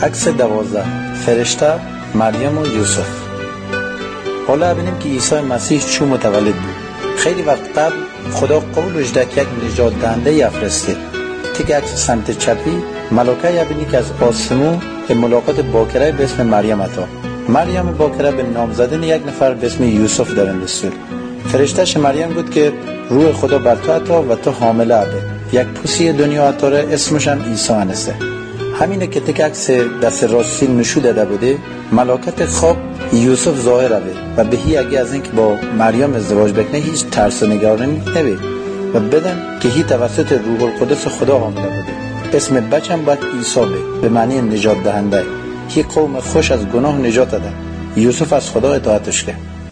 عکس 12 فرشته، مریم و یوسف. حالا ببینیم که عیسی مسیح چون متولد بود. خیلی وقت قبل خدا قولش داد که یک نجات دهنده یفرسته. تیک عکس سمت چپی ملائکه یبینی که از آسمون به ملاقات باکره به اسم مریم عطا. مریم باکره به نام زدن یک نفر به اسم یوسف در اندستور. فرشتهش مریم بود که روح خدا بر تو عطا و تو حامله ابه. یک پوسی دنیا عطاره اسمش هم عیسی انسته. همینه که تک عکس دست راستی نشو داده بوده. ملاکت خواب یوسف ظاهر ابه و بهی اگه از اینکه با مریم ازدواج بکنه هیچ ترس و نگرانی نبه و بدن که هی توسط روح القدس خدا حامله بوده. اسم بچم باید عیسی به معنی نجات دهنده. هی قوم خوش از گناه نجات داده. یوسف از خدا اطاعتش کرد.